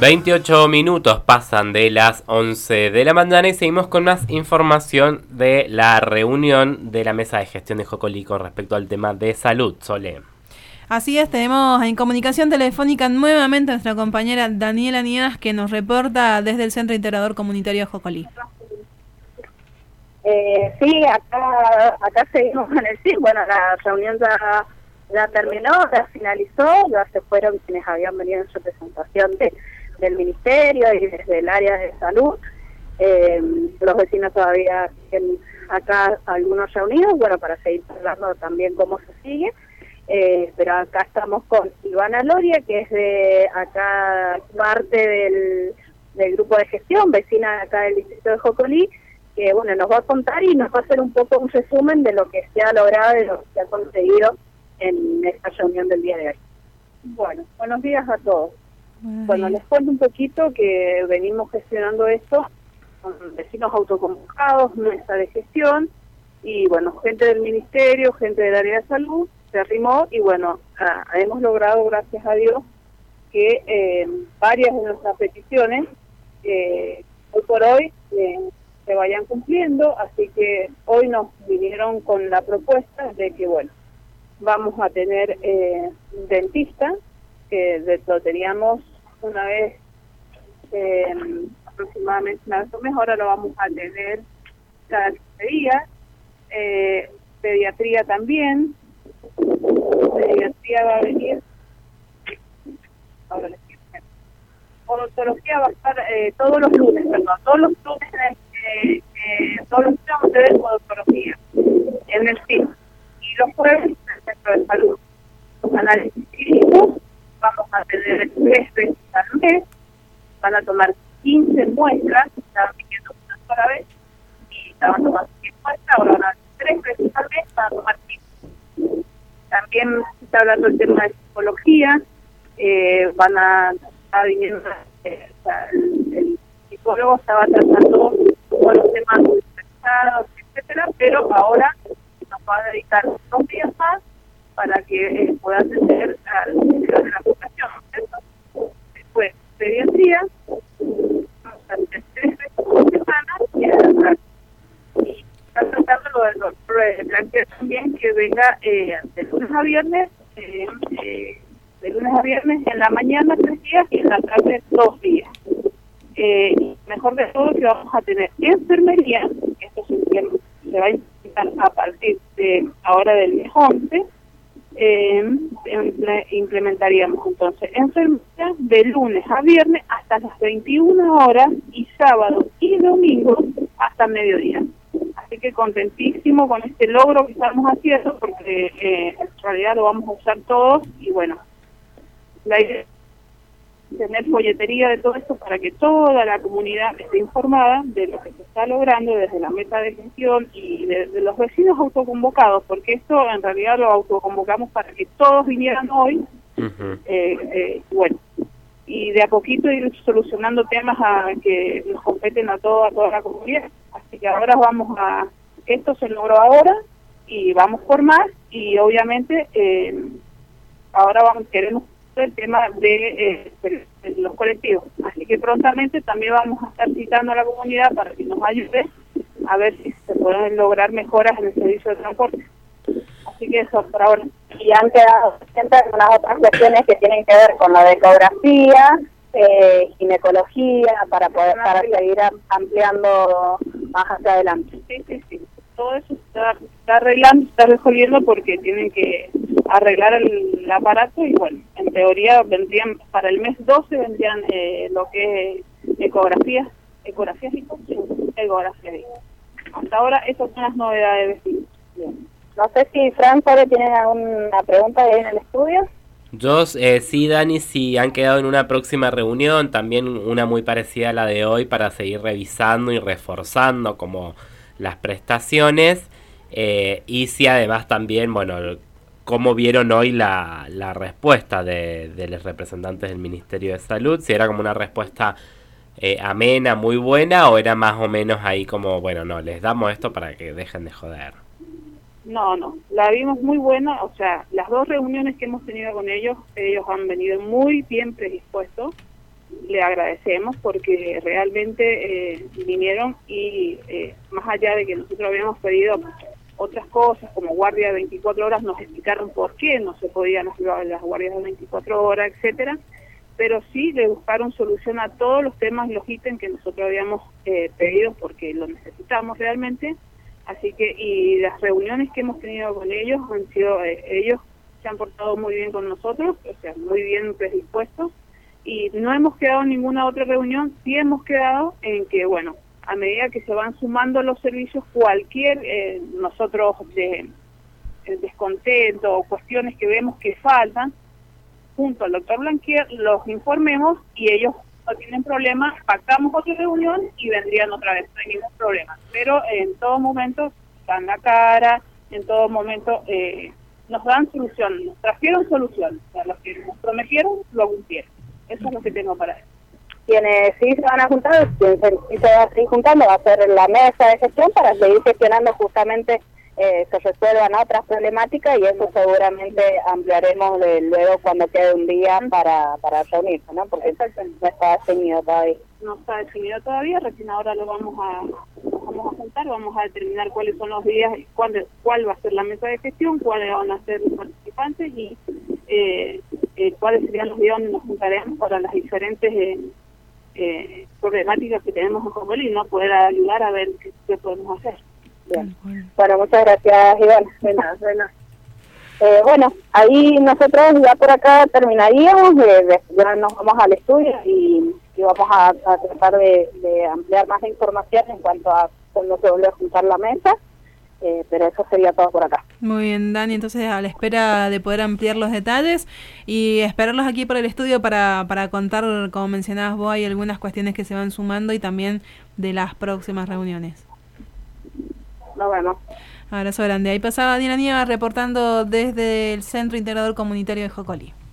28 minutos pasan de las 11 de la mañana y seguimos con más información de la reunión de la mesa de gestión de Jocoli con respecto al tema de salud. Sole. Así es, tenemos en comunicación telefónica nuevamente a nuestra compañera Daniela Niedas, que nos reporta desde el Centro Integrador Comunitario Jocoli. Sí, acá seguimos en el sí. Bueno, la reunión ya terminó, ya finalizó, ya se fueron quienes habían venido en representación del Ministerio y desde el área de salud. Los vecinos todavía siguen acá algunos reunidos, bueno, para seguir hablando también cómo se sigue. Pero acá estamos con Ivana Loria, que es de acá parte del grupo de gestión, vecina de acá del distrito de Jocoli, que bueno, nos va a contar y nos va a hacer un poco un resumen de lo que se ha logrado, de lo que se ha conseguido en esta reunión del día de hoy. Bueno, buenos días a todos. Bueno, les cuento un poquito que venimos gestionando esto con vecinos autoconvocados, mesa de gestión, y bueno, gente del ministerio, gente del área de salud, se arrimó y bueno, hemos logrado, gracias a Dios, que varias de nuestras peticiones hoy por hoy se vayan cumpliendo, así que hoy nos vinieron con la propuesta de que bueno, vamos a tener un dentista, que lo teníamos una vez, aproximadamente una vez al mes, ahora lo vamos a tener cada 15 días, pediatría también. Pediatría va a venir, ahora les quiero ver. Odontología va a estar todos los lunes todos los lunes vamos a tener odontología en el CIN, y los jueves en el centro de salud. Análisis clínicos, vamos a tener 3 veces al mes, van a tomar 15 muestras, estaban pidiendo una sola vez, y estaban tomando 15 muestras, ahora van a 3 veces al mes, van a tomar 15. También se está hablando del tema de psicología, van a estar viniendo, el psicólogo estaba tratando todos los temas pesados, etcétera, pero ahora nos va a dedicar 2 días más para que pueda atender al interior de la población. Después, pediatría, vamos a tener 3 veces por semana, y está tratando lo del doctor Blanquer también, que venga de lunes a viernes, en la mañana 3 días y en la tarde 2 días. Mejor de todo, que vamos a tener enfermería, esto se va a implementar a partir de ahora del mes 11, implementaríamos entonces enfermería de lunes a viernes hasta las 21 horas y sábado y domingo hasta mediodía. Así que contentísimo con este logro que estamos haciendo, porque en realidad lo vamos a usar todos, y bueno, la idea es tener folletería de todo esto para que toda la comunidad esté informada de lo que se está logrando desde la mesa de gestión y de los vecinos autoconvocados, porque esto en realidad lo autoconvocamos para que todos vinieran hoy. Bueno, y de a poquito ir solucionando temas que nos competen a toda la comunidad. Así que ahora esto se logró ahora y vamos por más, y obviamente ahora queremos el tema de los colectivos. Así que prontamente también vamos a estar citando a la comunidad para que nos ayude a ver si se pueden lograr mejoras en el servicio de transporte. Así que eso por ahora. Y han quedado siempre algunas otras cuestiones que tienen que ver con la ecografía, ginecología, para poder seguir ampliando más hacia adelante. Sí. Todo eso está arreglando, está resolviendo, porque tienen que arreglar el aparato, y bueno, en teoría vendrían para el mes 12 vendrían lo que es ecografías y ecografías. Hasta ahora esas son las novedades. Bien. No sé si Fran, ¿tienen alguna pregunta ahí en el estudio? Yo sí, Dani, sí, han quedado en una próxima reunión, también una muy parecida a la de hoy, para seguir revisando y reforzando como las prestaciones, y sí, además también, bueno, cómo vieron hoy la respuesta de los representantes del Ministerio de Salud, si era como una respuesta amena, muy buena, o era más o menos ahí como, bueno, no, les damos esto para que dejen de joder. No, la vimos muy buena, o sea, las 2 reuniones que hemos tenido con ellos han venido muy bien predispuestos, le agradecemos porque realmente vinieron y más allá de que nosotros habíamos pedido otras cosas como guardia de 24 horas, nos explicaron por qué no se podían hacer las guardias de 24 horas, etcétera, pero sí le buscaron solución a todos los temas, los ítems que nosotros habíamos pedido porque lo necesitamos realmente. Así que, y las reuniones que hemos tenido con ellos han sido, ellos se han portado muy bien con nosotros, o sea, muy bien predispuestos, y no hemos quedado en ninguna otra reunión. Sí hemos quedado en que, bueno, a medida que se van sumando los servicios, cualquier, nosotros de descontento o cuestiones que vemos que faltan, junto al doctor Blanquier los informemos y ellos no tienen problema, pactamos otra reunión y vendrían otra vez, no hay ningún problema. Pero en todo momento dan la cara, en todo momento nos dan solución, nos trajeron solución, o sea, los que nos prometieron lo cumplieron. Eso es lo que tengo para decir. Quienes sí se van a juntar, quien sí se va a seguir juntando, va a ser la mesa de gestión para seguir gestionando justamente se resuelvan otras problemáticas, y eso seguramente ampliaremos luego cuando quede un día para reunirse, ¿no? Porque no está definido todavía. No está definido todavía, recién ahora lo vamos a juntar, vamos a determinar cuáles son los días, cuál va a ser la mesa de gestión, cuáles van a ser los participantes y cuáles serían los días donde nos juntaremos para las diferentes problemáticas que tenemos en Jocolí, ¿no? Poder ayudar a ver qué podemos hacer. Bien. Bueno, muchas gracias, Iván. Bueno, ahí nosotros ya por acá terminaríamos, ya nos vamos al estudio y vamos a tratar de ampliar más información en cuanto a cuando se vuelve a juntar la mesa, pero eso sería todo por acá. Muy bien, Dani, entonces a la espera de poder ampliar los detalles y esperarlos aquí por el estudio para contar, como mencionabas vos, hay algunas cuestiones que se van sumando y también de las próximas reuniones. Nos vemos. Abrazo grande. Ahí pasaba Daniela Nieva reportando desde el Centro Integrador Comunitario de Jocolí.